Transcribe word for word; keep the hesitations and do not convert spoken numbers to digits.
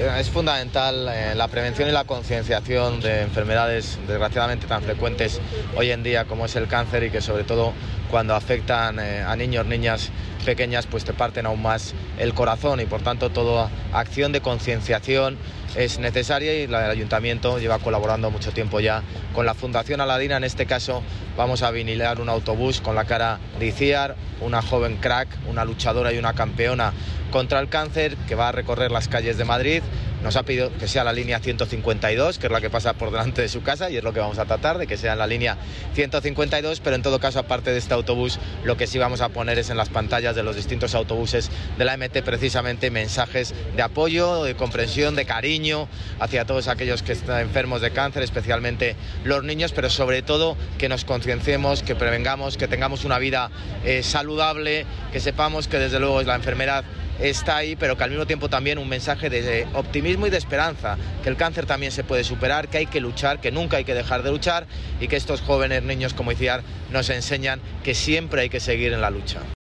Es fundamental eh, la prevención y la concienciación de enfermedades desgraciadamente tan frecuentes hoy en día como es el cáncer, y que sobre todo cuando afectan eh, a niños, niñas pequeñas, pues te parten aún más el corazón, y por tanto toda acción de concienciación es necesaria, y el Ayuntamiento lleva colaborando mucho tiempo ya con la Fundación Aladina. En este caso vamos a vinilar un autobús con la cara de Itziar, una joven crack, una luchadora y una campeona contra el cáncer, que va a recorrer las calles de Madrid. Nos ha pedido que sea la línea ciento cincuenta y dos, que es la que pasa por delante de su casa, y es lo que vamos a tratar, de que sea en la línea ciento cincuenta y dos, pero en todo caso, aparte de este autobús, lo que sí vamos a poner es en las pantallas de los distintos autobuses de la M T precisamente mensajes de apoyo, de comprensión, de cariño hacia todos aquellos que están enfermos de cáncer, especialmente los niños, pero sobre todo que nos concienciemos, que prevengamos, que tengamos una vida eh, saludable, que sepamos que desde luego la enfermedad está ahí, pero que al mismo tiempo también un mensaje de optimismo y de esperanza, que el cáncer también se puede superar, que hay que luchar, que nunca hay que dejar de luchar, y que estos jóvenes niños como Itziar nos enseñan que siempre hay que seguir en la lucha.